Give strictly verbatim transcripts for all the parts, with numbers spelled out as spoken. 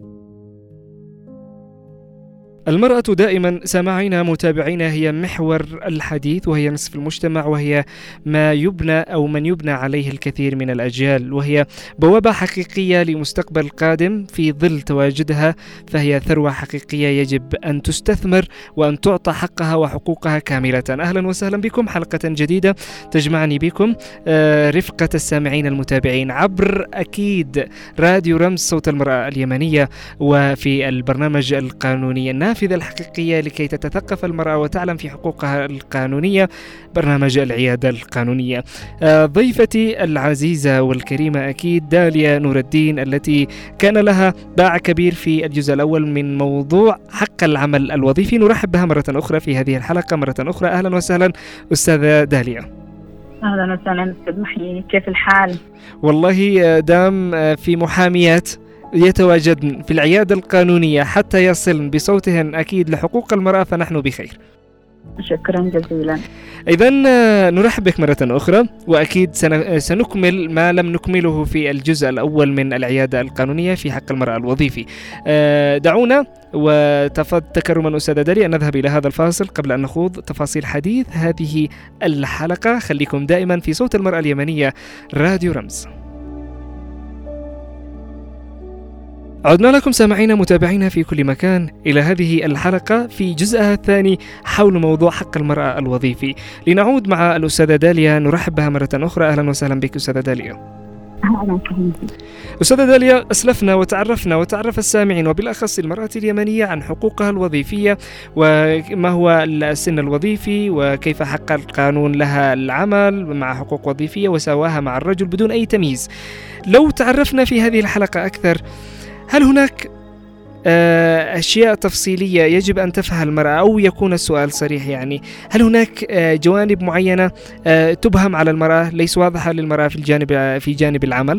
المرأة دائما سامعينا متابعينا هي محور الحديث، وهي نصف المجتمع، وهي ما يبنى أو من يبنى عليه الكثير من الأجيال، وهي بوابة حقيقية لمستقبل قادم. في ظل تواجدها فهي ثروة حقيقية يجب أن تستثمر وأن تعطى حقها وحقوقها كاملة. أهلا وسهلا بكم، حلقة جديدة تجمعني بكم رفقة السامعين المتابعين عبر أكيد راديو رمز صوت المرأة اليمنية، وفي البرنامج القانوني النافذة الحقيقية لكي تتثقف المرأة وتعلم في حقوقها القانونية، برنامج العيادة القانونية. ضيفتي العزيزة والكريمة أكيد داليا نور الدين، التي كان لها باع كبير في الجزء الأول من موضوع حق العمل الوظيفي. نرحب بها مرة أخرى في هذه الحلقة مرة أخرى. أهلا وسهلا أستاذة داليا. أهلا وسهلا أستاذ محيي، كيف الحال؟ والله دام في محاميات يتواجدن في العيادة القانونية حتى يصلن بصوتهن أكيد لحقوق المرأة فنحن بخير. شكرا جزيلا. إذن نرحب بك مرة أخرى، وأكيد سنكمل ما لم نكمله في الجزء الأول من العيادة القانونية في حق المرأة الوظيفي. دعونا وتفضل تكرما أستاذة داليا أن نذهب إلى هذا الفاصل قبل أن نخوض تفاصيل حديث هذه الحلقة. خليكم دائما في صوت المرأة اليمنية راديو رمز. عدنا لكم سامعين متابعين في كل مكان إلى هذه الحلقة في جزءها الثاني حول موضوع حق المرأة الوظيفي. لنعود مع الأستاذة داليا، نرحب بها مرة أخرى. أهلا وسهلا بك أستاذة داليا. أهلا وسهلا. أستاذة داليا، أسلفنا وتعرفنا وتعرف السامعين وبالأخص المرأة اليمنية عن حقوقها الوظيفية وما هو السن الوظيفي وكيف حق القانون لها العمل مع حقوق وظيفية وسواها مع الرجل بدون أي تمييز. لو تعرفنا في هذه الحلقة أكثر، هل هناك أشياء تفصيلية يجب أن تفهم المرأة، أو يكون السؤال صريح يعني هل هناك جوانب معينة تبهم على المرأة ليس واضحة للمرأة في الجانب في جانب العمل؟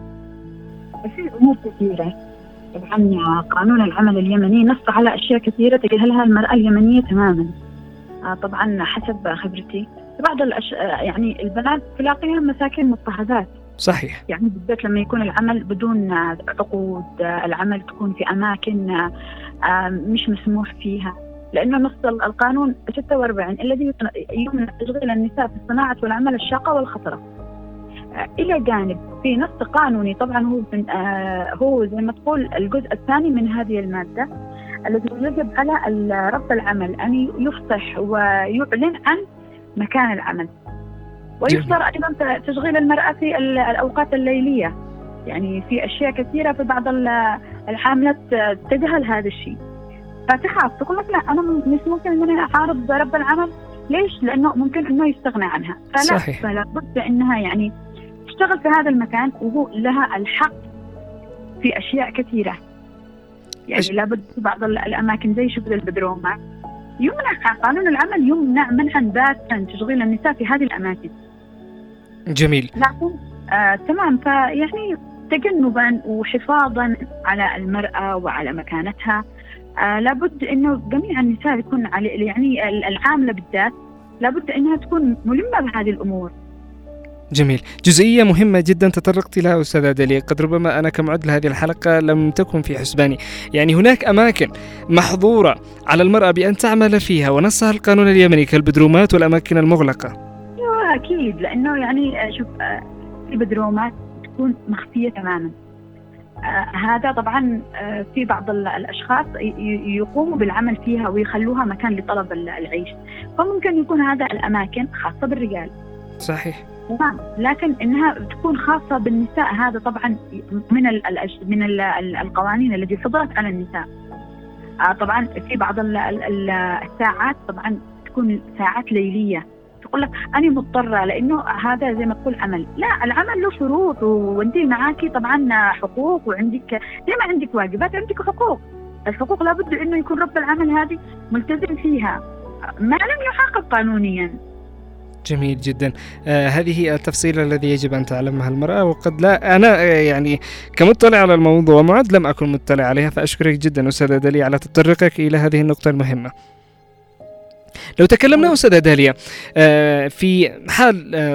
في أمور كثيرة. طبعا قانون العمل اليمني نص على أشياء كثيرة تجهلها المرأة اليمنية تماما. طبعا حسب خبرتي بعض الأش... يعني البنات تلاقيها مساكن مضطهدات. صحيح. يعني بالذات لما يكون العمل بدون عقود، العمل تكون في أماكن مش مسموح فيها، لأنه نص القانون ستة وأربعين الذي يمنع تشغيل النساء في الصناعة والعمل الشاقة والخطرة. إلى جانب في نص قانوني طبعا هو من هو زي ما تقول الجزء الثاني من هذه المادة الذي يجب على رب العمل أن يفصح ويعلن عن مكان العمل، ويصدر أيضا تشغيل المرأة في الأوقات الليلية. يعني في أشياء كثيرة في بعض الحاملات تجهل هذا الشيء، فتخاف تقول لك لا أنا مش ممكن أن أعارض رب العمل. ليش؟ لأنه ممكن أنه يستغنى عنها. فلا صحيح. فلا بد أنها يعني تشتغل في هذا المكان، وهو لها الحق في أشياء كثيرة. يعني أش... لابد في بعض الأماكن زي شغل البدرومات يمنع قانون العمل يمنع منعا باتا تشغيل النساء في هذه الأماكن. جميل. لكن آه تمام، فيعني تجنبا وحفاظا على المرأة وعلى مكانتها آه لابد إنه جميع النساء يكون على يعني العاملة بالذات لابد إنها تكون ملمة بهذه الأمور. جميل. جزئية مهمة جدا تطرقت لها أستاذة داليا، قد ربما أنا كمعد لهذه الحلقة لم تكن في حسباني. يعني هناك أماكن محظورة على المرأة بأن تعمل فيها ونصها القانون اليمني كالبدرومات والأماكن المغلقة. أيوة أكيد، لأنه يعني شوف البدرومات تكون مخفية تماما. آه هذا طبعا آه في بعض الأشخاص يقوموا بالعمل فيها ويخلوها مكان لطلب العيش، فممكن يكون هذا الأماكن خاصة بالرجال. صحيح. تمام، لكن إنها تكون خاصة بالنساء هذا طبعا من ال من ال القوانين التي صدرت على النساء. آه طبعا في بعض ال ال الساعات طبعا تكون ساعات ليلية، تقول لك أنا مضطرة لأنه هذا زي ما تقول عمل. لا، العمل له شروط وأنت معاكي طبعا حقوق، وعندك زي ما عندك واجبات عندك حقوق. الحقوق لابد إنه يكون رب العمل هذه ملتزم فيها ما لم يحقق قانونيا. جميل جدا. آه هذه التفصيل الذي يجب أن تعلمها المرأة، وقد لا أنا آه يعني كمطلع على الموضوع معد لم أكن مطلع عليها، فأشكرك جدا أستاذة داليا على تطرقك إلى هذه النقطة المهمة. لو تكلمنا أستاذة داليا آه في حال آه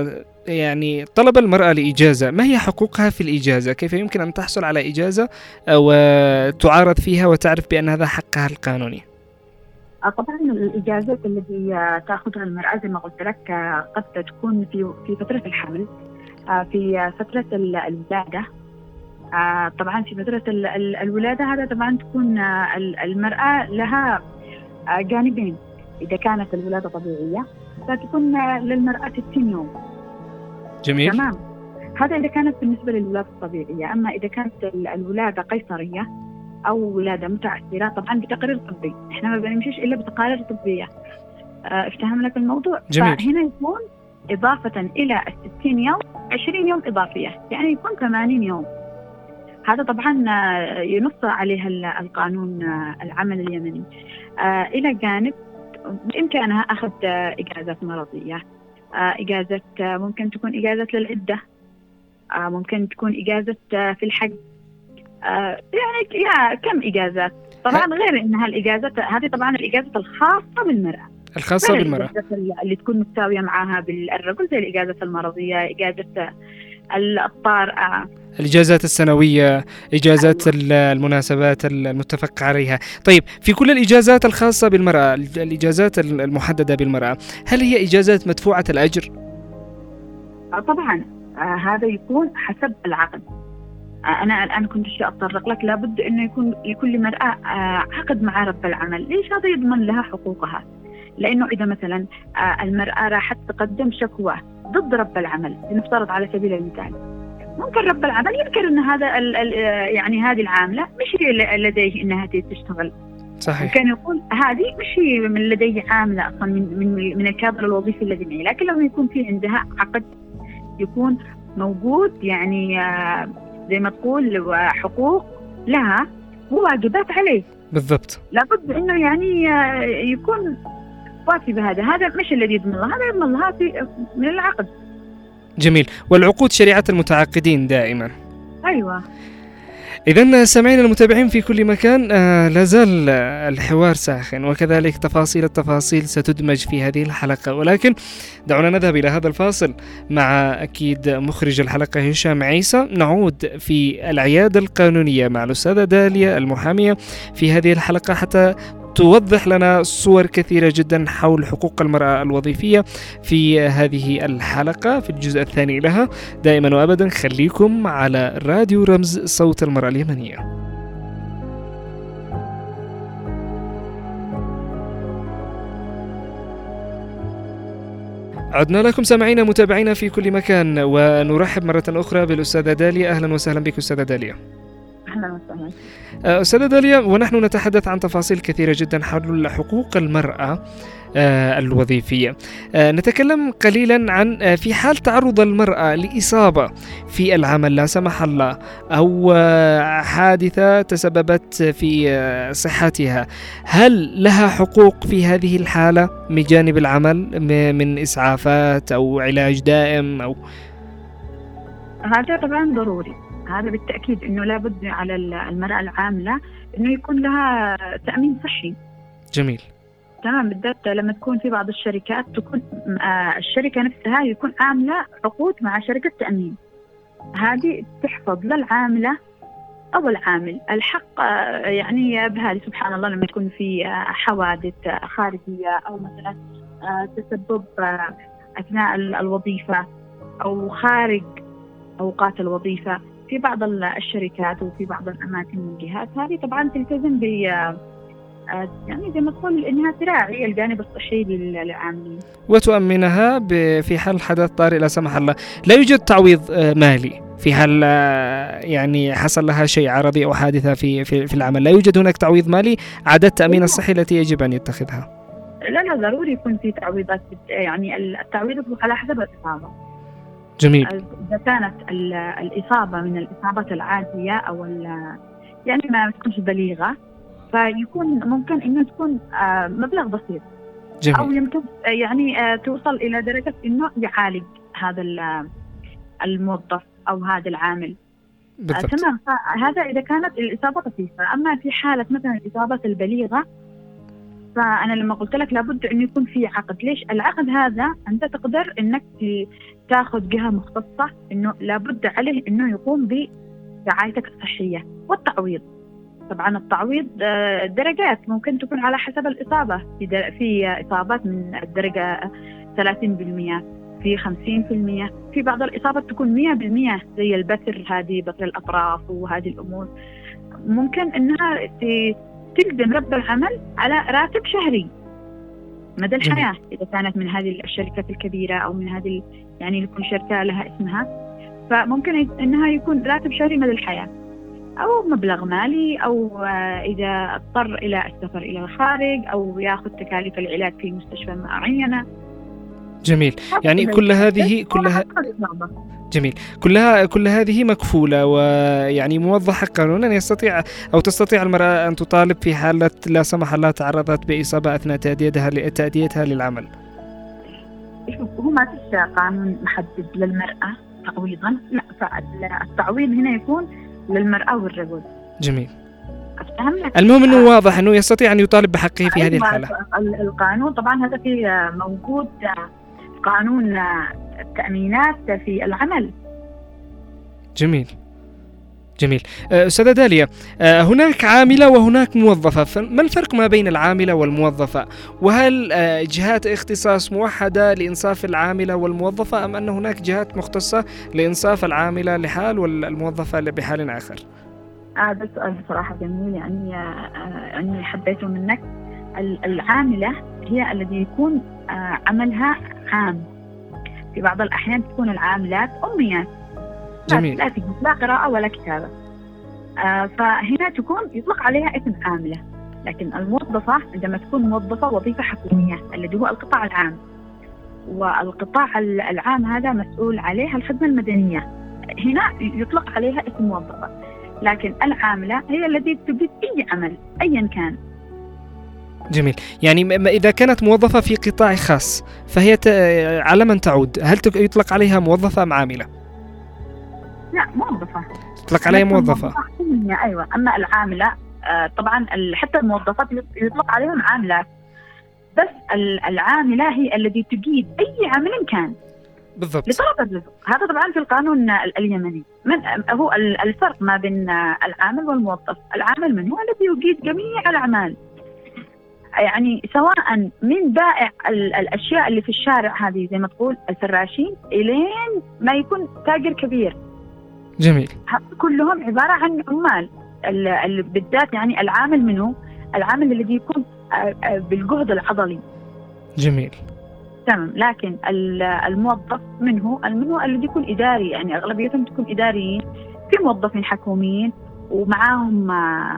يعني طلب المرأة لإجازة، ما هي حقوقها في الإجازة؟ كيف يمكن أن تحصل على إجازة وتعارض فيها وتعرف بأن هذا حقها القانوني؟ طبعا الإجازات التي تأخذها المرأة زي ما قلت لك قد تكون في في فترة الحمل، في فترة الولادة. طبعا في فترة الولادة هذا طبعا تكون المرأة لها جانبين. إذا كانت الولادة طبيعية فتكون للمرأة ستين يوم. جميل. تمام. هذا إذا كانت بالنسبة للولادة الطبيعية. أما إذا كانت الولادة قيصرية أو ولادة متعثرة طبعا بتقرير طبي، إحنا ما بنمشيش إلا بتقارير طبية. افتهم لك الموضوع. جميل. فهنا يكون إضافة إلى الستين يوم عشرين يوم إضافية، يعني يكون ثمانين يوم. هذا طبعا ينص عليها القانون العمل اليمني. إلى جانب بإمكانها أخذ إجازات مرضية، إجازة ممكن تكون إجازة للعدة، ممكن تكون إجازة في الحج، يعني يا كم إجازات. طبعا غير إنها الإجازات هذه طبعا الإجازة الخاصة بالمرأة، الخاصة بالمرأة اللي تكون متساوية معها بالرجل، زي الإجازة المرضية، إجازة الطارئة، الإجازات السنوية، إجازات المناسبات المتفق عليها. طيب، في كل الإجازات الخاصة بالمرأة، الإجازات المحددة بالمرأة، هل هي إجازات مدفوعة الأجر؟ طبعا هذا يكون حسب العقد. أنا الآن كنت شيء أتطرق لك، لابد إنه يكون لكل مرأة عقد مع رب العمل. ليش؟ هذا يضمن لها حقوقها. لأنه إذا مثلا المرأة راحت تقدم شكوى ضد رب العمل، لنفترض على سبيل المثال، ممكن رب العمل يذكر إن هذا ال ال يعني هذه العاملة مش هي لديه إنها تشتغل. صحيح. كان يقول هذه مش هي من لديه عاملة أصلا من من من الكادر الوظيفي الذي معي. لكن لما يكون في عندها عقد يكون موجود، يعني زي ما تقول حقوق لها وواجبات عليه. بالضبط. لابد إنه يعني يكون وافي بهذا. هذا مش الذي يضمن لها، هذا يضمن لها في من العقد. جميل. والعقود شريعة المتعاقدين دائما. أيوة. إذن سامعين المتابعين في كل مكان، آه لازال الحوار ساخن، وكذلك تفاصيل التفاصيل ستدمج في هذه الحلقة، ولكن دعونا نذهب إلى هذا الفاصل مع أكيد مخرج الحلقة هشام عيسى. نعود في العيادة القانونية مع الأستاذة داليا المحامية في هذه الحلقة حتى توضح لنا صور كثيرة جدا حول حقوق المرأة الوظيفية في هذه الحلقة في الجزء الثاني لها. دائما وأبدا خليكم على راديو رمز صوت المرأة اليمنية. عدنا لكم سامعين متابعينا في كل مكان، ونرحب مرة أخرى بالأستاذة داليا. أهلا وسهلا بك أستاذة داليا. أهلا وسهلا. أستاذة داليا، ونحن نتحدث عن تفاصيل كثيرة جدا حول حقوق المرأة الوظيفية. نتكلم قليلا عن في حال تعرض المرأة لإصابة في العمل لا سمح الله، أو حادثة تسببت في صحتها، هل لها حقوق في هذه الحالة من جانب العمل من إسعافات أو علاج دائم؟ أو هذا طبعا ضروري، هذا بالتأكيد إنه لابد على المرأة العاملة إنه يكون لها تأمين صحي. جميل. تمام. بالذات لما تكون في بعض الشركات تكون الشركة نفسها يكون عاملة عقود مع شركة تأمين، هذه تحفظ للعاملة أو العامل الحق يعني بهذه. سبحان الله لما تكون في حوادث خارجية أو مثلا تسبب أثناء الوظيفة أو خارج أوقات الوظيفة في بعض الشركات وفي بعض الأماكن والجهات، هذه طبعا تلتزم ب يعني زي ما تقول إنها تراعي الجانب الصحي للعاملين وتؤمنها في حال حدث طارئ لا سمح الله. لا يوجد تعويض مالي في حال يعني حصل لها شيء عرضي أو حادثة في في في العمل؟ لا يوجد هناك تعويض مالي عدا التأمين الصحي التي يجب أن يتخذها؟ لا لا ضروري يكون في تعويضات، يعني التعويض على حسب الإصابة. جميل. إذا كانت الإصابة من الإصابات العادية أو يعني ما تكونش بليغة، فيكون ممكن إنه تكون مبلغ بسيط. جميل. أو يمكن يعني توصل إلى درجة إنه يعالج هذا الموظف أو هذا العامل. بالضبط. تمام. هذا إذا كانت الإصابة طفيفة. أما في حالة مثلا الإصابات البليغة فأنا لما قلت لك لابد أن يكون في عقد، ليش العقد هذا؟ أنت تقدر أنك تاخذ جهة مختصة أنه لابد عليه أنه يقوم برعايتك الصحية والتعويض. طبعا التعويض درجات، ممكن تكون على حسب الإصابة، في في إصابات من الدرجة ثلاثين بالمئة، في خمسين بالمئة، في بعض الإصابات تكون مئة بالمئة زي البتر، هذه بتر الأطراف وهذه الأمور ممكن أنها تلزم رب العمل على راتب شهري مدى الحياة إذا كانت من هذه الشركات الكبيرة أو من هذه يعني يكون شركة لها اسمها، فممكن أنها يكون راتب شهري مدى الحياة أو مبلغ مالي، أو إذا اضطر إلى السفر إلى الخارج أو يأخذ تكاليف العلاج في مستشفى معينة. جميل. يعني كل هذه كلها جميل كلها كل هذه مكفولة، ويعني موضحة قانونا. يستطيع أو تستطيع المرأة أن تطالب في حالة لا سمح الله تعرضت بإصابة أثناء تأديتها تأديتها للعمل. هو ما فيش قانون محدد للمرأة تعويضا، لا، فالتعويض هنا يكون للمرأة والرجل. جميل. المهم أنه واضح أنه يستطيع أن يطالب بحقه في هذه الحالة. القانون طبعا هذا في موجود قانون التأمينات في العمل. جميل جميل. أستاذة داليا، هناك عاملة وهناك موظفة، فما الفرق ما بين العاملة والموظفة؟ وهل جهات اختصاص موحدة لإنصاف العاملة والموظفة، أم أن هناك جهات مختصة لإنصاف العاملة لحال والموظفة بحال آخر؟ هذا آه سؤال بصراحة جميل، يعني يعني حبيته منك. العاملة هي الذي يكون آه عملها عام، في بعض الأحيان تكون العاملات أميات جميل. لا تجد لا قراءة ولا كتابة، آه فهنا تكون يطلق عليها اسم عاملة. لكن الموظفة عندما تكون موظفة وظيفة حكومية الذي هو القطاع العام، والقطاع العام هذا مسؤول عليها الخدمة المدنية، هنا يطلق عليها اسم موظفة. لكن العاملة هي التي تجيد أي عمل أيا كان. جميل. يعني إذا كانت موظفة في قطاع خاص فهي على من تعود؟ هل يطلق عليها موظفة أم عاملة؟ لا، موظفة. يطلق عليها موظفة. أيوة. أما العاملة طبعا حتى الموظفات يطلق عليهم عاملات، بس العاملة هي التي تجيد أي عمل كان بالضبط لطلب الرزق. هذا طبعا في القانون اليمني. من هو الفرق ما بين العامل والموظف؟ العامل من هو الذي يجيد جميع الأعمال، يعني سواء من بائع الأشياء اللي في الشارع هذه زي ما تقول الفراشين إلين ما يكون تاجر كبير. جميل. كلهم عبارة عن عمال. بالذات يعني العامل منه العامل الذي يكون بالجهد العضلي. جميل. تمام. لكن الموظف منه المنه الذي يكون إداري، يعني أغلبيتهم تكون إداريين، في موظفين حكوميين ومعاهم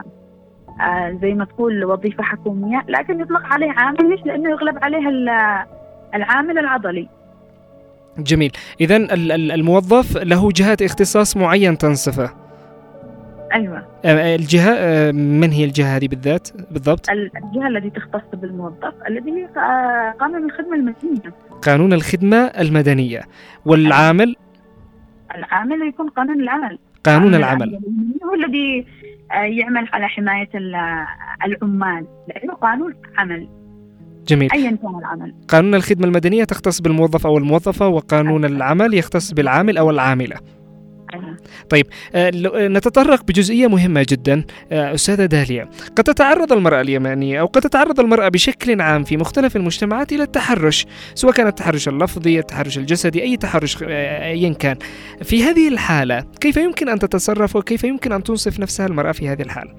آه زي ما تقول وظيفة حكومية، لكن يطلق عليه عامل. ليش؟ لأنه يغلب عليها العامل العضلي. جميل. إذن الموظف له جهات اختصاص معين تنصفه. أيوة. الجهة من هي الجهة هذه بالذات بالضبط؟ الجهة التي تختص بالموظف الذي هي قانون الخدمة المدنية. قانون الخدمة المدنية. والعامل؟ العامل يكون قانون العمل. قانون العمل هو الذي يعمل على حماية العمال، لأنه قانون عمل. جميل. أيا كان العمل. قانون الخدمة المدنية تختص بالموظف أو الموظفة، وقانون العمل يختص بالعامل أو العاملة. طيب، نتطرق بجزئية مهمة جدا. أستاذة داليا، قد تتعرض المرأة اليمنية أو قد تتعرض المرأة بشكل عام في مختلف المجتمعات إلى التحرش، سواء كان التحرش اللفظي، التحرش الجسدي، أي تحرش أيا كان. في هذه الحالة كيف يمكن أن تتصرف وكيف يمكن أن تنصف نفسها المرأة في هذه الحالة؟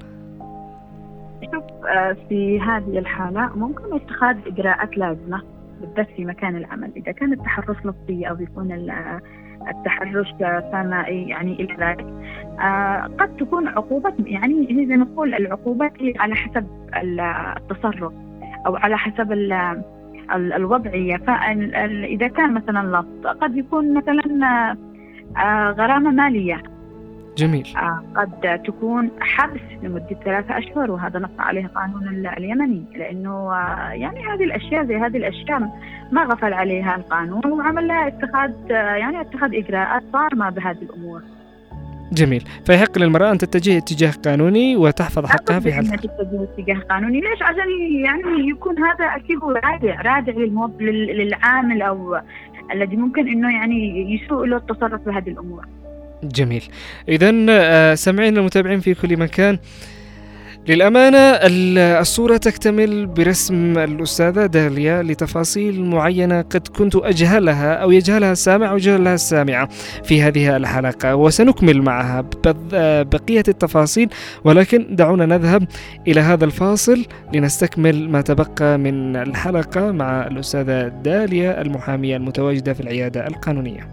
في هذه الحالة ممكن اتخاذ إجراءات لازمة، بالذات في مكان العمل. إذا كان التحرش لفظي أو يكون التحرش سمائي يعني إلى ذلك، آه قد تكون عقوبة، يعني زي ما نقول العقوبات هي على حسب التصرف أو على حسب الوضعية. فإذا كان مثلا لفظ قد يكون مثلا آه غرامة مالية. جميل. آه قد تكون حبس لمدة ثلاثة أشهر، وهذا نص عليه قانون اليمني، لأنه آه يعني هذه الأشياء زي هذه الأشياء ما غفل عليها القانون وعمل لها اتخاذ آه يعني اتخاذ إجراءات صارمة بهذه الأمور. جميل. فيحق للمرأة أن تتجه اتجاه قانوني وتحفظ حقها في حال تتجه اتجاه قانوني. ليش؟ عشان يعني يكون هذا أكيد هو رادع رادع للموظف للعامل أو الذي ممكن إنه يعني يسوء له التصرف بهذه الأمور. جميل. إذن سمعينا المتابعين في كل مكان، للأمانة الصورة تكتمل برسم الأستاذة داليا لتفاصيل معينة قد كنت أجهلها أو يجهلها السامع أو يجهلها السامعة في هذه الحلقة، وسنكمل معها بقية التفاصيل، ولكن دعونا نذهب إلى هذا الفاصل لنستكمل ما تبقى من الحلقة مع الأستاذة داليا المحامية المتواجدة في العيادة القانونية.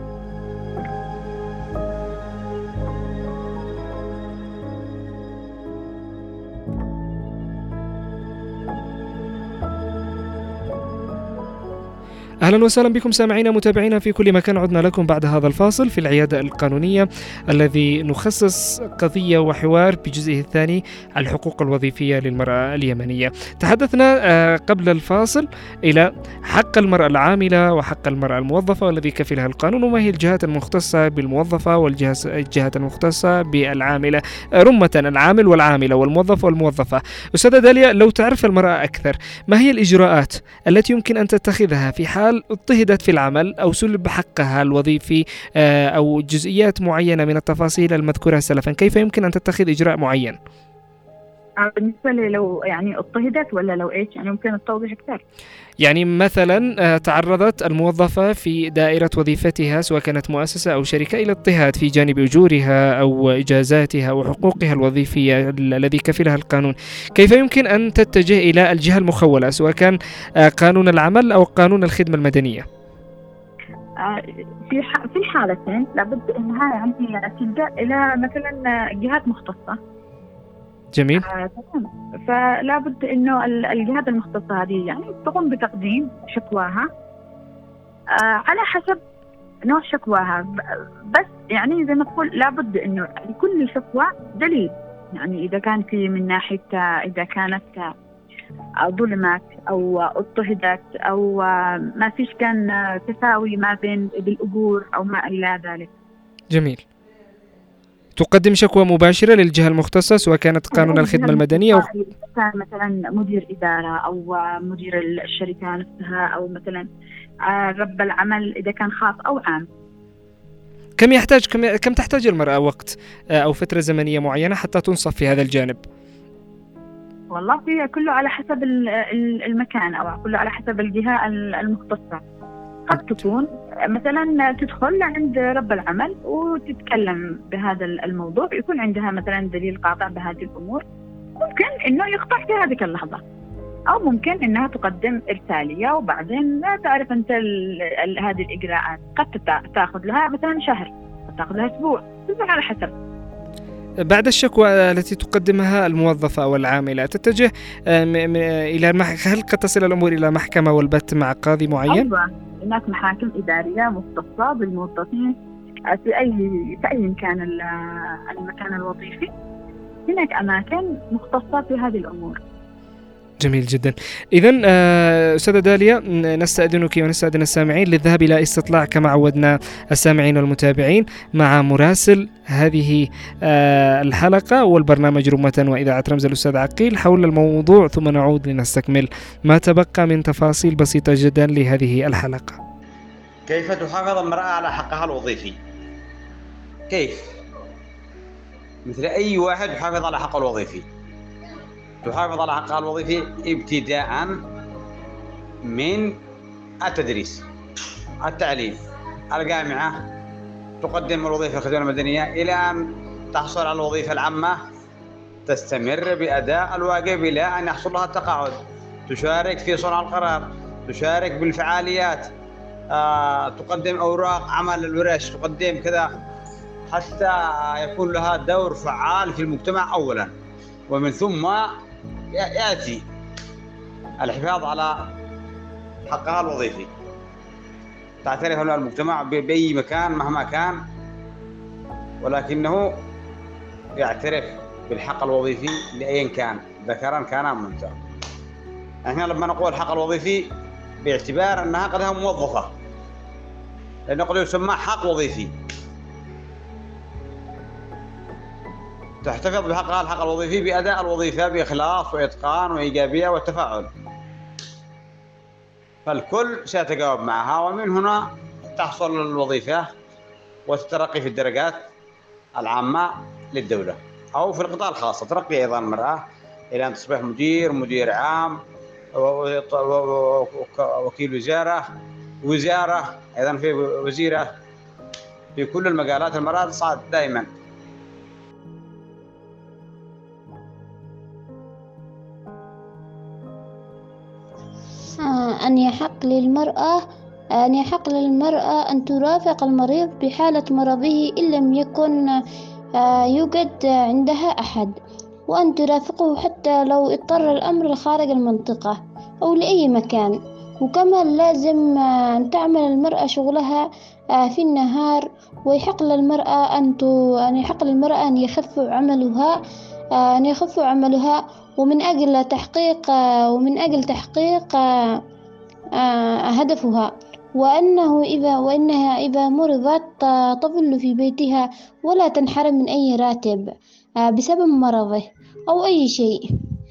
أهلا وسهلا بكم سامعينا متابعينا في كل مكان. عدنا لكم بعد هذا الفاصل في العيادة القانونية الذي نخصص قضية وحوار بجزئه الثاني على الحقوق الوظيفية للمرأة اليمنية. تحدثنا قبل الفاصل إلى حق المرأة العاملة وحق المرأة الموظفة والذي كفلها القانون، وما هي الجهات المختصة بالموظفة والجهات المختصة بالعاملة، رمة العامل والعاملة والموظف والموظفة. أستاذة داليا، لو تعرف المرأة أكثر، ما هي الإجراءات التي يمكن أن تتخذها في حال اضطهدت في العمل أو سلب حقها الوظيفي أو جزئيات معينة من التفاصيل المذكورة سلفا؟ كيف يمكن أن تتخذ إجراء معين؟ بالنسبة لي لو يعني اضطهدت ولا لو إيش يعني ممكن التوضيح أكثر؟ يعني مثلا تعرضت الموظفة في دائرة وظيفتها سواء كانت مؤسسة أو شركة إلى اضطهاد في جانب أجورها أو إجازاتها وحقوقها الوظيفية الذي كفلها القانون، كيف يمكن أن تتجه إلى الجهة المخولة سواء كان قانون العمل أو قانون الخدمة المدنية؟ في في الحالتين لابد أنها يعني تلجأ إلى مثلا جهات مختصة. جميل. آه، فلا بد انه الجهات المختصه هذه يعني تقوم بتقديم شكواها آه على حسب نوع شكواها، بس يعني زي ما تقول لا بد انه لكل شكوى دليل، يعني اذا كان في من ناحيه اذا كانت ظلمت او اضطهدت او ما فيش كان تساوي ما بين بالاجور او ما الى ذلك. جميل. تقدم شكوى مباشرة للجهة المختصة سواء كانت قانون الخدمة المدنية أو كان مثلا مدير إدارة أو مدير الشركة نفسها أو مثلا رب العمل إذا كان خاص أو عام. كم يحتاج كم, كم تحتاج المرأة وقت أو فترة زمنية معينة حتى تنصف في هذا الجانب؟ والله في كله على حسب المكان أو كله على حسب الجهة المختصة. قد تكون مثلا تدخل عند رب العمل وتتكلم بهذا الموضوع، يكون عندها مثلا دليل قاطع بهذه الأمور، ممكن إنه يقطع في هذه اللحظة، أو ممكن إنها تقدم إرسالية وبعدين لا تعرف أنت هذه الإجراءات قد تأخذ لها مثلا شهر، قد تأخذ لها أسبوع، على حسب. بعد الشكوى التي تقدمها الموظفة أو العاملة تتجه إلى المح... هل قد تصل الأمور إلى محكمة والبت مع قاضي معين؟ أيوة، هناك محاكم إدارية مختصة بالموظفين في أي في أي كان المكان الوظيفي، هناك أماكن مختصة في هذه الأمور. جميل جدا. إذن أستاذة داليا، نستأذنك ونستأذن السامعين للذهاب إلى استطلاع كما عودنا السامعين والمتابعين مع مراسل هذه الحلقة والبرنامج رمة وإذاعة رمز الأستاذ عقيل حول الموضوع، ثم نعود لنستكمل ما تبقى من تفاصيل بسيطة جدا لهذه الحلقة. كيف تحافظ المرأة على حقها الوظيفي؟ كيف؟ مثل أي واحد يحافظ على حقه الوظيفي. تحافظ على حقها الوظيفي ابتداء من التدريس، التعليم، الجامعة، تقدم الوظيفة الخدمة المدنية إلى أن تحصل على الوظيفة العامة، تستمر بأداء الواجب إلى أن يحصل لها التقاعد، تشارك في صنع القرار، تشارك بالفعاليات، آه، تقدم أوراق عمل الورش، تقدم كذا حتى يكون لها دور فعال في المجتمع أولا، ومن ثم يأتي الحفاظ على حقها الوظيفي. تعترف له المجتمع بأي مكان مهما كان، ولكنه يعترف بالحق الوظيفي لأي كان، ذكرا كان أم أنثى. احنا لما نقول الحق الوظيفي باعتبار أنها قدها موظفة، لأنه قد يسمى حق وظيفي. تحتفظ بحقها الحق الوظيفي بأداء الوظيفة بإخلاص وإتقان وإيجابية والتفاعل، فالكل سيتجاوب معها، ومن هنا تحصل الوظيفة والترقي في الدرجات العامة للدولة أو في القطاع الخاص. ترقي أيضا المرأة إلى أن تصبح مدير مدير عام وكيل وزارة وزارة أيضا في وزيرة، في كل المجالات المرأة تصعد دائما. أن يحق للمرأة أن يحق للمرأة أن ترافق المريض بحالة مرضه إن لم يكن يوجد عندها أحد، وأن ترافقه حتى لو اضطر الأمر لخارج المنطقة أو لأي مكان. وكما لازم أن تعمل المرأة شغلها في النهار، ويحق للمرأة أن أن يحق للمرأة أن يخف عملها أن يخف عملها ومن أجل تحقيق ومن أجل تحقيق هدفها، وأنه إذا وإنها إذا مرضت تظل في بيتها ولا تنحرم من أي راتب بسبب مرضه أو أي شيء.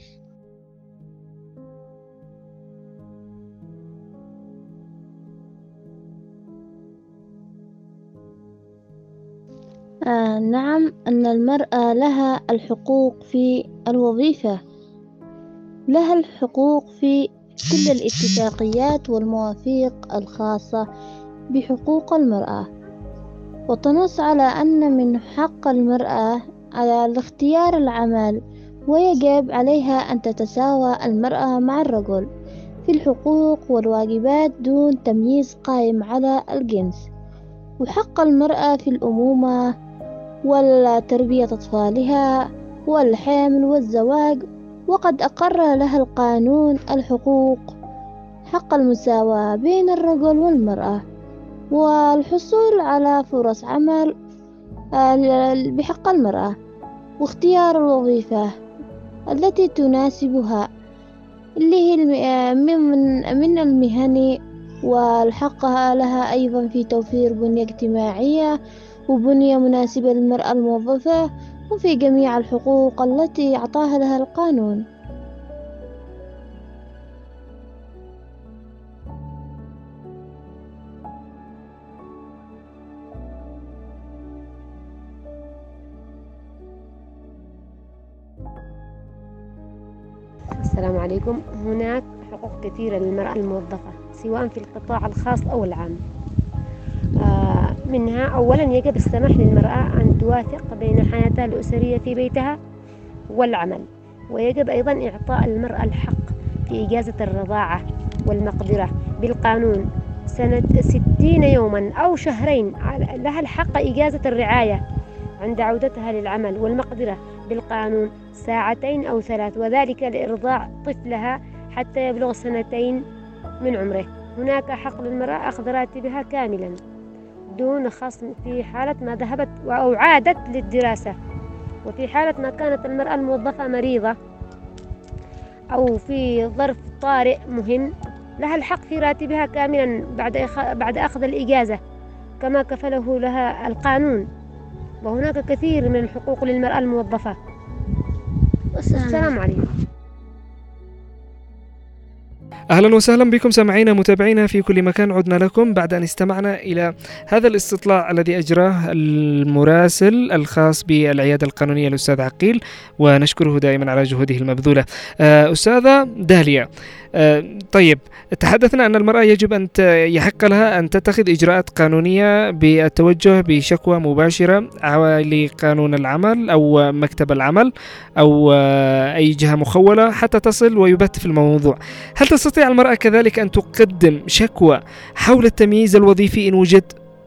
آه نعم، أن المرأة لها الحقوق في الوظيفة، لها الحقوق في كل الاتفاقيات والمواثيق الخاصة بحقوق المرأة، وتنص على أن من حق المرأة على اختيار العمل، ويجب عليها أن تتساوى المرأة مع الرجل في الحقوق والواجبات دون تمييز قائم على الجنس. وحق المرأة في الأمومة والتربية أطفالها والحمل والزواج، وقد أقر لها القانون الحقوق حق المساواة بين الرجل والمرأة، والحصول على فرص عمل بحق المرأة، واختيار الوظيفة التي تناسبها اللي هي من من المهن، والحق لها أيضا في توفير بنية اجتماعية وبنية مناسبة للمرأة الموظفة، وفي جميع الحقوق التي أعطاها لها القانون. السلام عليكم. هناك حقوق كثيرة للمرأة الموظفة سواء في القطاع الخاص أو العام. آه منها أولا يجب السماح للمرأة أن توافق بين حياتها الأسرية في بيتها والعمل، ويجب أيضا إعطاء المرأة الحق في إجازة الرضاعة والمقدرة بالقانون سنة ستين يوما أو شهرين. لها الحق إجازة الرعاية عند عودتها للعمل، والمقدرة بالقانون ساعتين أو ثلاث، وذلك لإرضاع طفلها حتى يبلغ سنتين من عمره. هناك حق للمرأة أخذ راتبها كاملا دون خصم في حالة ما ذهبت أو عادت للدراسة، وفي حالة ما كانت المرأة الموظفة مريضة أو في ظرف طارئ مهم لها الحق في راتبها كاملا بعد بعد أخذ الإجازة كما كفله لها القانون. وهناك كثير من الحقوق للمرأة الموظفة. السلام عليكم. أهلا وسهلا بكم سامعينا متابعينا في كل مكان. عدنا لكم بعد أن استمعنا إلى هذا الاستطلاع الذي أجراه المراسل الخاص بالعيادة القانونية الأستاذ عقيل، ونشكره دائما على جهوده المبذولة. أستاذة داليا، طيب تحدثنا أن المرأة يجب أن يحق لها أن تتخذ إجراءات قانونية بالتوجه بشكوى مباشرة لقانون العمل أو مكتب العمل أو أي جهة مخولة حتى تصل ويبت في الموضوع. هل تستطيع المرأة كذلك أن تقدم شكوى حول التمييز الوظيفي إن وجد؟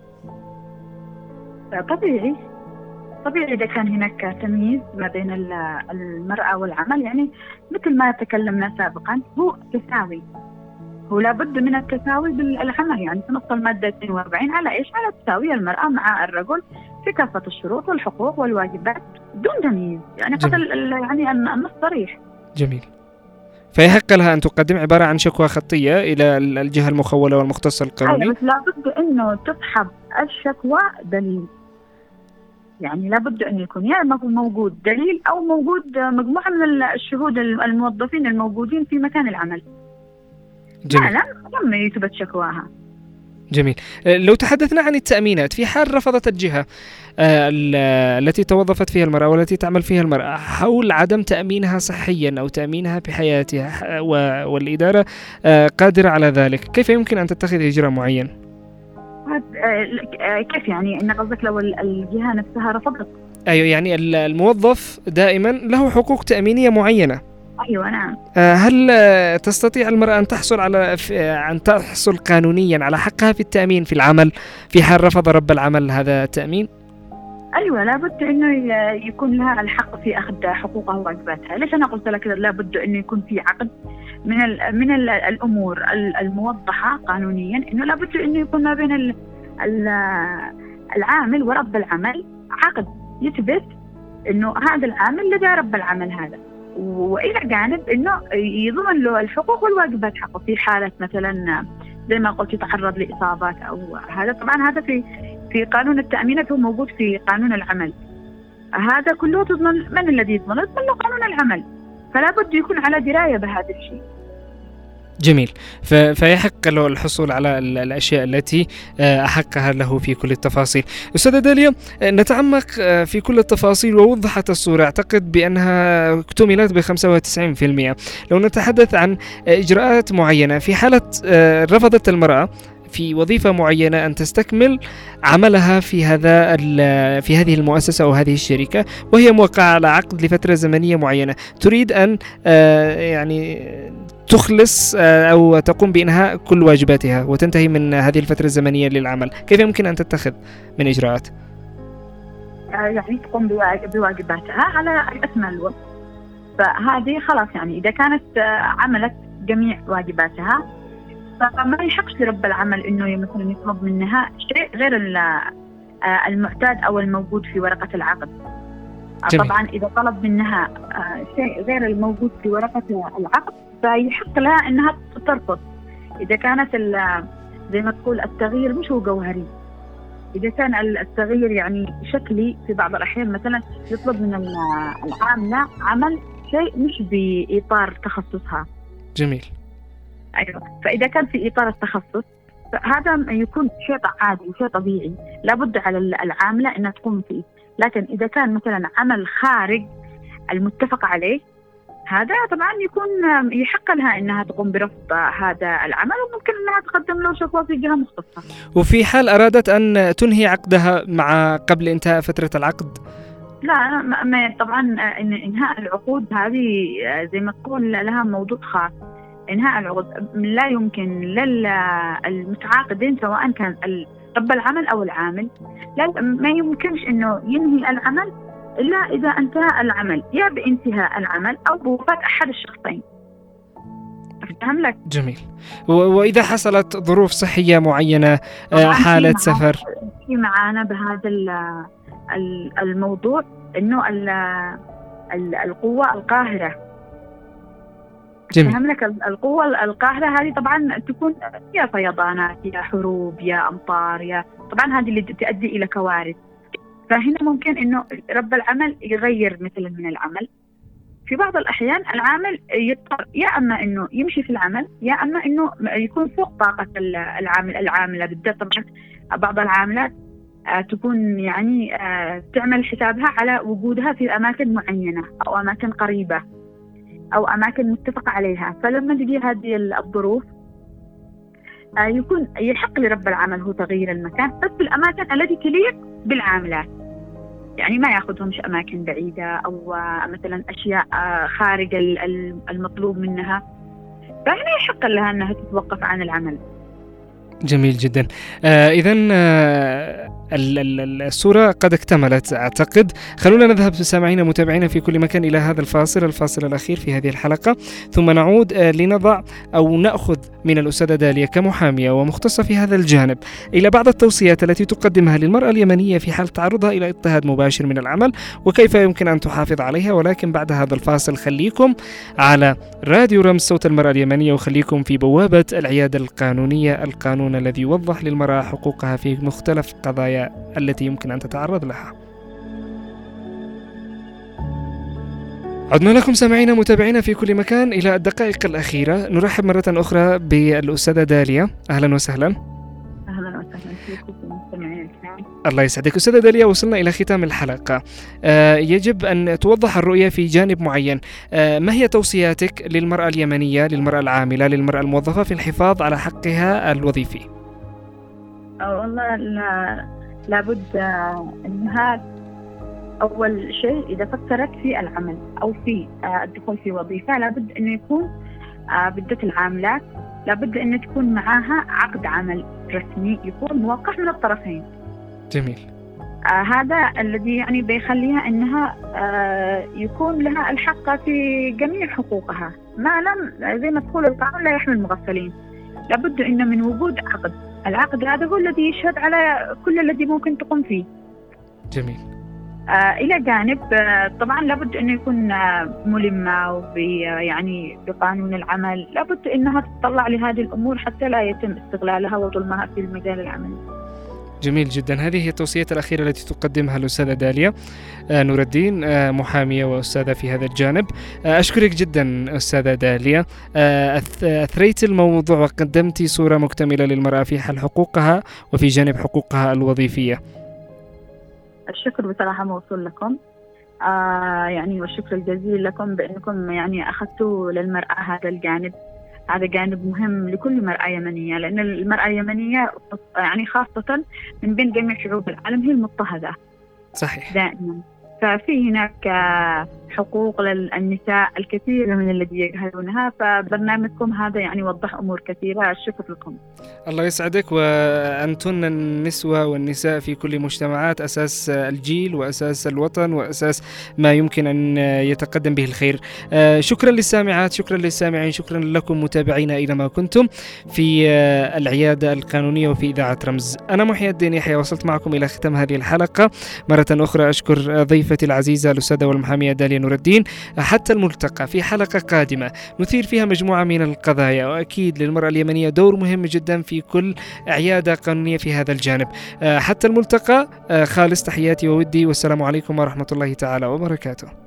طبيعي طبيعي إذا كان هناك تمييز ما بين المرأة والعمل، يعني مثل ما تكلمنا سابقا هو تساوي، هو لابد من التساوي بالعمل، يعني تنص المادة اثنين وأربعين على إيش؟ على تساوي المرأة مع الرجل في كافة الشروط والحقوق والواجبات دون تمييز، يعني قتل يعني النص صريح. جميل. فيحق لها أن تقدم عبارة عن شكوى خطية إلى الجهة المخولة والمختصة القانوني. أيوة، بس لابد إنه تصحب الشكوى دليل. يعني لابد أن يكون يا يعني موجود دليل أو موجود مجموعة من الشهود الموظفين الموجودين في مكان العمل. جميل. لم يثبت شكواها. جميل. لو تحدثنا عن التأمينات في حال رفضت الجهة التي توظفت فيها المرأة والتي تعمل فيها المرأة حول عدم تأمينها صحيا أو تأمينها بحياتها والإدارة قادرة على ذلك، كيف يمكن أن تتخذ إجراء معين؟ كيف يعني إن قصدك لو الجهة نفسها رفضت؟ أيوة، يعني الموظف دائما له حقوق تأمينية معينة. أيوة نعم. هل تستطيع المرأة أن تحصل على أن تحصل قانونيا على حقها في التأمين في العمل في حال رفض رب العمل هذا التأمين؟ أيوة لابد إنه يكون لها الحق في أخذ حقوقها وواجباتها. ليش أنا قلت لك لابد إنه يكون في عقد من ال من ال الأمور الموضحة قانونيا، إنه لابد إنه يكون ما بين ال ال العامل ورب العمل عقد يثبت إنه هذا العامل لدى رب العمل هذا، وإلى جانب إنه يضمن له الحقوق والواجبات حقه في حالة مثلا زي ما قلت يتعرض لإصابات أو هذا. طبعا هذا في في قانون التأمينات هو موجود في قانون العمل، هذا كله تضمن من الذي يضمن؟ يضمن له قانون العمل، فلا بد يكون على دراية بهذا الشيء. جميل. فيحق له الحصول على الأشياء التي أحقها له في كل التفاصيل. أستاذة داليا، نتعمق في كل التفاصيل ووضحت الصورة، أعتقد بأنها اكتملت بخمسة وتسعين بالمئة. لو نتحدث عن إجراءات معينة في حالة رفضت المرأة في وظيفة معينة أن تستكمل عملها في هذا في هذه المؤسسة أو هذه الشركة، وهي موقعة على عقد لفترة زمنية معينة، تريد أن يعني تخلص أو تقوم بإنهاء كل واجباتها وتنتهي من هذه الفترة الزمنية للعمل، كيف يمكن أن تتخذ من إجراءات؟ يعني تقوم بواجباتها على أكمل وجه. فهذه خلاص يعني إذا كانت عملت جميع واجباتها فما يحقش لرب العمل إنه مثلا يطلب منها شيء غير المعتاد أو الموجود في ورقة العقد. جميل. طبعا إذا طلب منها شيء غير الموجود في ورقة العقد فيحق لها إنها ترفض. إذا كانت زي ما تقول التغيير مش هو جوهري، إذا كان التغيير يعني شكلي في بعض الأحيان مثلا يطلب من العاملة عمل شيء مش بإطار تخصصها. جميل. أيوة. فإذا كان في إطار التخصص فهذا يكون شيء عادي وشيء طبيعي، لابد على العاملة أنها تقوم فيه. لكن إذا كان مثلا عمل خارج المتفق عليه هذا طبعا يكون يحق لها أنها تقوم برفض هذا العمل، وممكن أنها تقدم له شكوى في جهة مختصة. وفي حال أرادت أن تنهي عقدها مع قبل انتهاء فترة العقد؟ لا ما طبعا إن إنهاء العقود هذه زي ما تقول لها موضوع خاص. إنهاء العقود لا يمكن للمتعاقدين سواء كان رب العمل أو العامل، لا ما يمكنش إنه ينهي العمل إلا إذا انتهى العمل يا بانتهاء العمل أو بوفاة أحد الشخصين. أفهم لك؟ جميل. وإذا حصلت ظروف صحية معينة، حالة سفر، في معانا بهذا الموضوع إنه القوة القاهرة. جميل. أفهم لك؟ القوة القاهرة هذه طبعا تكون يا فيضانات يا حروب يا أمطار، يا طبعا هذه اللي تؤدي إلى كوارث. فهنا ممكن إنه رب العمل يغير مثلا من العمل. في بعض الأحيان العامل يضطر يا أما إنه يمشي في العمل يا أما إنه يكون فوق طاقة العامل العاملة بالذات. طبعا بعض العاملات تكون يعني تعمل حسابها على وجودها في أماكن معينة أو أماكن قريبة أو أماكن متفق عليها، فلما تجي هذه الظروف يكون يحق لرب العمل هو تغيير المكان بس في الأماكن التي تليق بالعاملات، يعني ما يأخذهمش أماكن بعيدة أو مثلا أشياء خارج المطلوب منها، فهنا يحق لها أنها تتوقف عن العمل. جميل جدا. آه إذن آه الصورة قد اكتملت أعتقد. خلونا نذهب سامعين متابعين في كل مكان إلى هذا الفاصل الفاصل الأخير في هذه الحلقة، ثم نعود آه لنضع أو نأخذ من الأستاذة داليا كمحامية ومختصة في هذا الجانب إلى بعض التوصيات التي تقدمها للمرأة اليمنية في حال تعرضها إلى اضطهاد مباشر من العمل وكيف يمكن أن تحافظ عليها. ولكن بعد هذا الفاصل خليكم على راديو رمز صوت المرأة اليمنية وخليكم في بوابة العيادة القانونية، القانون الذي يوضح للمرأة حقوقها في مختلف قضايا التي يمكن أن تتعرض لها. عدنا لكم سامعينا متابعينا في كل مكان إلى الدقائق الأخيرة. نرحب مرة أخرى بالأستاذة داليا. أهلا وسهلا. أهلا وسهلا فيكم مستمعين الكرام. الله يسعدك. أستاذة داليا، وصلنا إلى ختام الحلقة. آه يجب أن توضح الرؤية في جانب معين. آه ما هي توصياتك للمرأة اليمنية، للمرأة العاملة، للمرأة الموظفة في الحفاظ على حقها الوظيفي؟ والله لا لابد أنها أول شيء إذا فكرت في العمل أو في الدخول في وظيفة لابد أنه يكون بالذات العاملات لابد أن تكون معها عقد عمل رسمي يكون موقع من الطرفين. جميل. آه هذا الذي يعني بيخليها أنها آه يكون لها الحق في جميع حقوقها ما لم زي ما تقول القانون لا يحمل المغفلين. لابد أن من وجود عقد، العقد هذا هو الذي يشهد على كل الذي ممكن تقوم فيه. جميل. آه إلى جانب آه طبعا لابد أنه يكون آه ملمة وبي يعني بقانون العمل، لابد أنها تطلع لهذه الأمور حتى لا يتم استغلالها وظلمها في المجال العملي. جميل جدا. هذه هي التوصية الأخيرة التي تقدمها الأستاذة داليا آه نور الدين، آه محامية وأستاذة في هذا الجانب. آه أشكرك جدا أستاذة داليا. آه أثريت الموضوع وقدمت صورة مكتملة للمرأة في حل حقوقها وفي جانب حقوقها الوظيفية. الشكر بصراحة موصول لكم. آه يعني والشكر الجزيل لكم بأنكم يعني أخذتوا للمرأة هذا الجانب. هذا جانب مهم لكل مرأة يمنية، لأن المرأة اليمنية يعني خاصة من بين جميع شعوب العالم هي المضطهدة. صحيح. دائما. ففي هناك حقوق للنساء الكثير من الذي يجهلونها، فبرنامجكم هذا يعني وضح أمور كثيرة. الشكر لكم. الله يسعدك. وأنتن النسوة والنساء في كل مجتمعات أساس الجيل وأساس الوطن وأساس ما يمكن أن يتقدم به الخير. شكرا للسامعات، شكرا للسامعين، شكرا لكم متابعينا أينما كنتم في العيادة القانونية وفي إذاعة رمز. أنا محي الدين يحيى، وصلت معكم إلى ختام هذه الحلقة. مرة أخرى أشكر ضيفتي العزيزة الأستاذة والمحامية داليا نور الدين. حتى الملتقى في حلقة قادمة نثير فيها مجموعة من القضايا، وأكيد للمرأة اليمنية دور مهم جدا في كل عيادة قانونية في هذا الجانب. حتى الملتقى، خالص تحياتي وودي، والسلام عليكم ورحمة الله تعالى وبركاته.